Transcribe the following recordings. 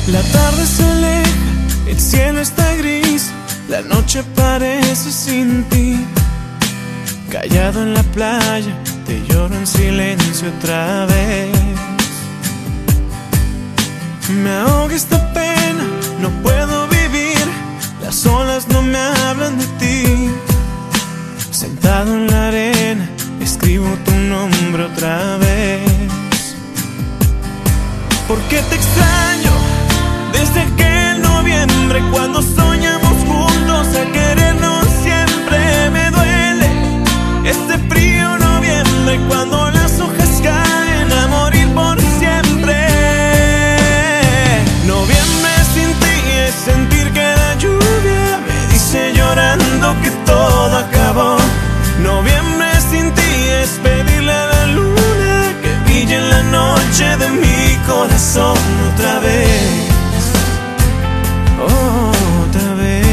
La tarde se aleja, el cielo está gris, la noche parece sin ti. Callado en la playa, te lloro en silencio otra vez. Me ahoga esta pena, no puedo vivir, las olas no me hablan de ti. Sentado en la arena, escribo tu nombre otra vez. ¿Por qué te extraño? Desde aquel noviembre cuando soñamos juntos a querernos siempre. Me duele este frío noviembre cuando las hojas caen a morir por siempre. Noviembre sin ti es sentir que la lluvia me dice llorando que todo acabó. Noviembre sin ti es pedirle a la luna que brille en la noche de mi corazón otra vez. Otra vez.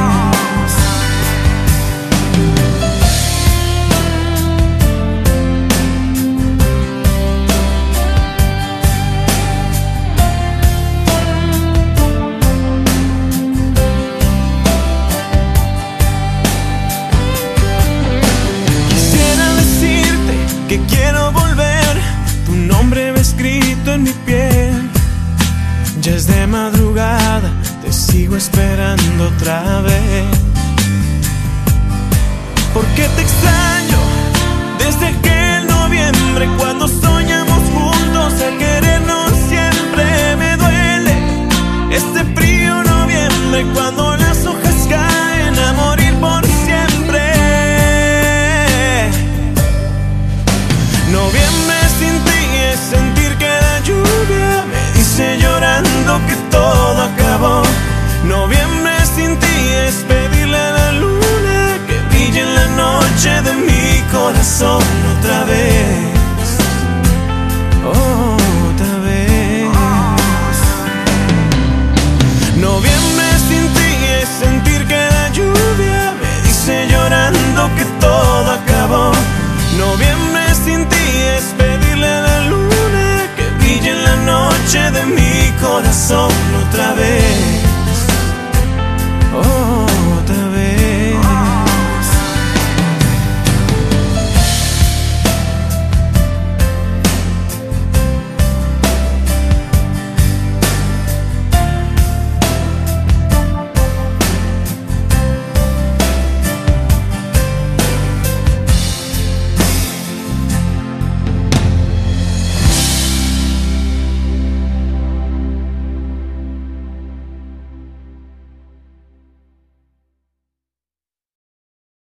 Quisiera decirte que quiero volver, tu nombre va escrito en mi piel. Ya es de madrugada, te sigo esperando otra vez. ¿Por qué te extraño? Desde aquel noviembre cuando soñamos juntos a querernos siempre. Me duele este frío noviembre cuando las hojas caen a morir por siempre. Noviembre sin ti es sentir que la lluvia me dice llorando que todo acabó. Noviembre sin ti es pedirle a la luna que brille en la noche de mi corazón otra vez. Otra vez. Noviembre sin ti es sentir que la lluvia me dice llorando que todo acabó. Noviembre sin ti es pedirle a la luna que brille en la noche de mi corazón